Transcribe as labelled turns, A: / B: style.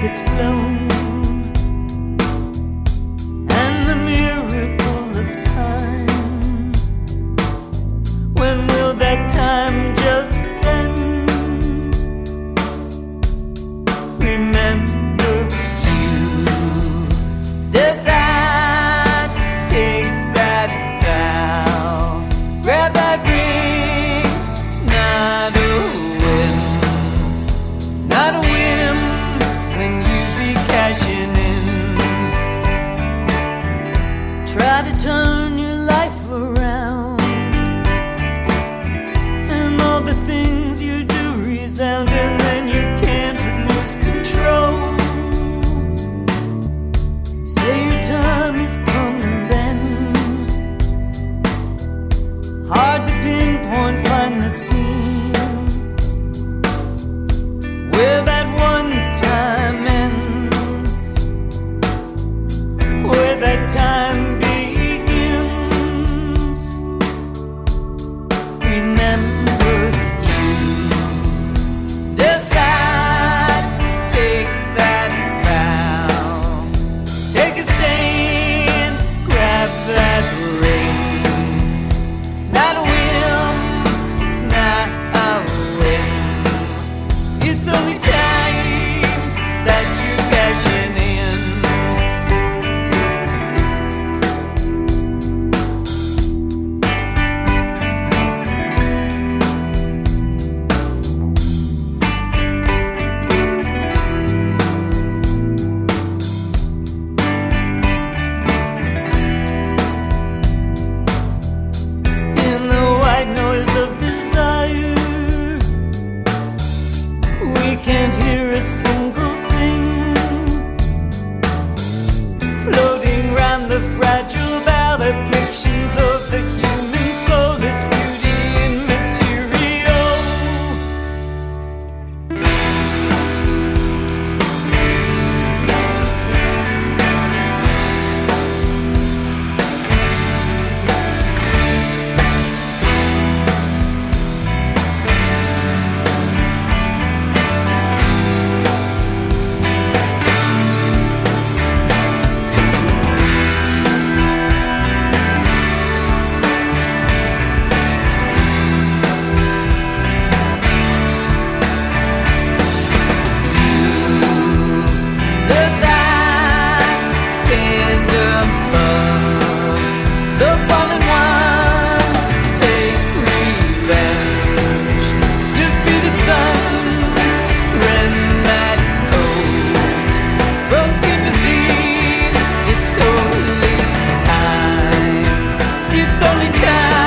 A: gets blown, and the miracle of time. When will that time just end? Remember you. Decide, take that vow, grab that ring. It's not a whim, not a whim when you be cashing in. Try to turn your life around, and all the things you do resound, and then you can't lose control. Say your time is coming then. Hard to pinpoint, find the scene where that one time ends, where that time begins. Remember you. Decide, take that vow, take a stand, grab that ring. It's not a whim, it's not a whim. It's only time that you're cashing in. In the white noise of desire, we can't hear a single thing. Floating round the fragile bow, the fictions of the human soul, its beauty in material. Decide, stand above the fallen ones, take revenge. Defeated sons, rend that coat from scene to scene. It's only time, it's only time.